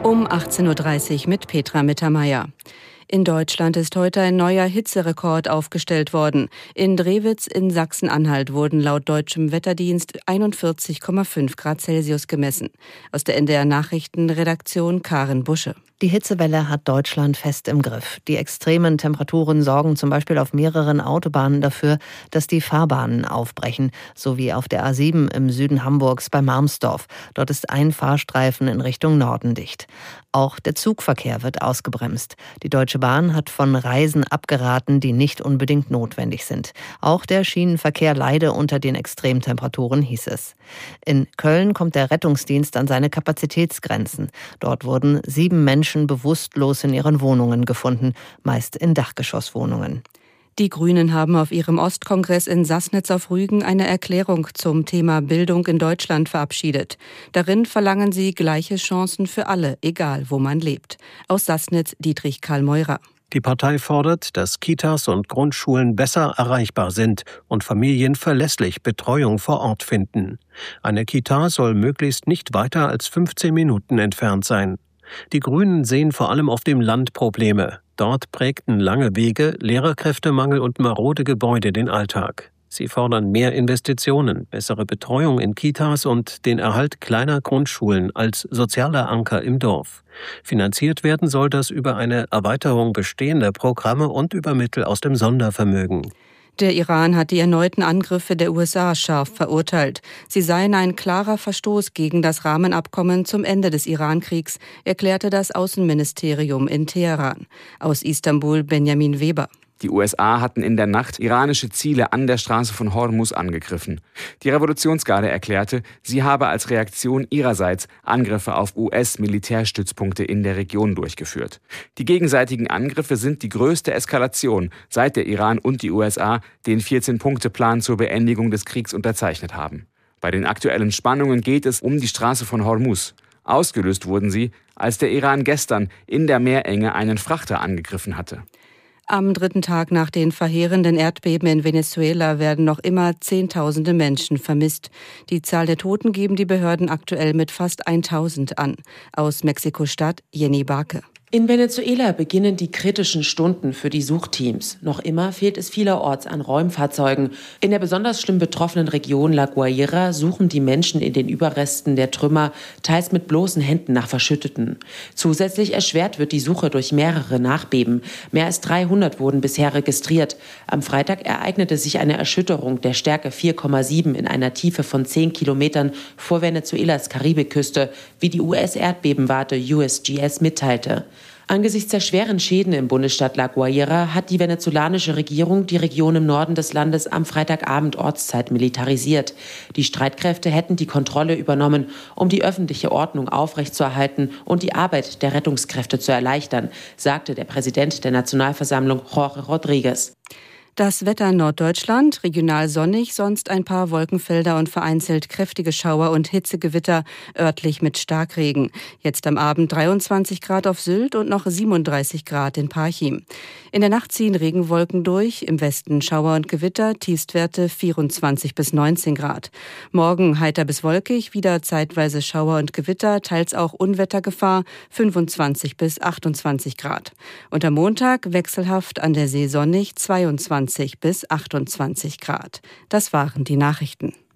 Um 18.30 Uhr mit Petra Mittermeier. In Deutschland ist heute ein neuer Hitzerekord aufgestellt worden. In Drewitz in Sachsen-Anhalt wurden laut deutschem Wetterdienst 41,5 Grad Celsius gemessen. Aus der NDR-Nachrichtenredaktion Karin Busche. Die Hitzewelle hat Deutschland fest im Griff. Die extremen Temperaturen sorgen zum Beispiel auf mehreren Autobahnen dafür, dass die Fahrbahnen aufbrechen, so wie auf der A7 im Süden Hamburgs bei Marmsdorf. Dort ist ein Fahrstreifen in Richtung Norden dicht. Auch der Zugverkehr wird ausgebremst. Die Deutsche Bahn hat von Reisen abgeraten, die nicht unbedingt notwendig sind. Auch der Schienenverkehr leide unter den Extremtemperaturen, hieß es. In Köln kommt der Rettungsdienst an seine Kapazitätsgrenzen. Dort wurden 7 Menschen bewusstlos in ihren Wohnungen gefunden, meist in Dachgeschosswohnungen. Die Grünen haben auf ihrem Ostkongress in Sassnitz auf Rügen eine Erklärung zum Thema Bildung in Deutschland verabschiedet. Darin verlangen sie gleiche Chancen für alle, egal wo man lebt. Aus Sassnitz Dietrich Karl Meurer. Die Partei fordert, dass Kitas und Grundschulen besser erreichbar sind und Familien verlässlich Betreuung vor Ort finden. Eine Kita soll möglichst nicht weiter als 15 Minuten entfernt sein. Die Grünen sehen vor allem auf dem Land Probleme. Dort prägten lange Wege, Lehrerkräftemangel und marode Gebäude den Alltag. Sie fordern mehr Investitionen, bessere Betreuung in Kitas und den Erhalt kleiner Grundschulen als sozialer Anker im Dorf. Finanziert werden soll das über eine Erweiterung bestehender Programme und über Mittel aus dem Sondervermögen. Der Iran hat die erneuten Angriffe der USA scharf verurteilt. Sie seien ein klarer Verstoß gegen das Rahmenabkommen zum Ende des Irankriegs, erklärte das Außenministerium in Teheran. Aus Istanbul Benjamin Weber. Die USA hatten in der Nacht iranische Ziele an der Straße von Hormuz angegriffen. Die Revolutionsgarde erklärte, sie habe als Reaktion ihrerseits Angriffe auf US-Militärstützpunkte in der Region durchgeführt. Die gegenseitigen Angriffe sind die größte Eskalation, seit der Iran und die USA den 14-Punkte-Plan zur Beendigung des Kriegs unterzeichnet haben. Bei den aktuellen Spannungen geht es um die Straße von Hormuz. Ausgelöst wurden sie, als der Iran gestern in der Meerenge einen Frachter angegriffen hatte. Am 3. Tag nach den verheerenden Erdbeben in Venezuela werden noch immer Zehntausende Menschen vermisst. Die Zahl der Toten geben die Behörden aktuell mit fast 1000 an. Aus Mexiko-Stadt Jenny Barke. In Venezuela beginnen die kritischen Stunden für die Suchteams. Noch immer fehlt es vielerorts an Räumfahrzeugen. In der besonders schlimm betroffenen Region La Guaira suchen die Menschen in den Überresten der Trümmer, teils mit bloßen Händen nach Verschütteten. Zusätzlich erschwert wird die Suche durch mehrere Nachbeben. Mehr als 300 wurden bisher registriert. Am Freitag ereignete sich eine Erschütterung der Stärke 4,7 in einer Tiefe von 10 Kilometern vor Venezuelas Karibikküste, wie die US-Erdbebenwarte USGS mitteilte. Angesichts der schweren Schäden im Bundesstaat La Guaira hat die venezolanische Regierung die Region im Norden des Landes am Freitagabend Ortszeit militarisiert. Die Streitkräfte hätten die Kontrolle übernommen, um die öffentliche Ordnung aufrechtzuerhalten und die Arbeit der Rettungskräfte zu erleichtern, sagte der Präsident der Nationalversammlung Jorge Rodriguez. Das Wetter in Norddeutschland, regional sonnig, sonst ein paar Wolkenfelder und vereinzelt kräftige Schauer und Hitzegewitter, örtlich mit Starkregen. Jetzt am Abend 23 Grad auf Sylt und noch 37 Grad in Parchim. In der Nacht ziehen Regenwolken durch, im Westen Schauer und Gewitter, Tiefstwerte 24 bis 19 Grad. Morgen heiter bis wolkig, wieder zeitweise Schauer und Gewitter, teils auch Unwettergefahr, 25 bis 28 Grad. Und am Montag wechselhaft an der See sonnig, 22 bis 28 Grad. Das waren die Nachrichten.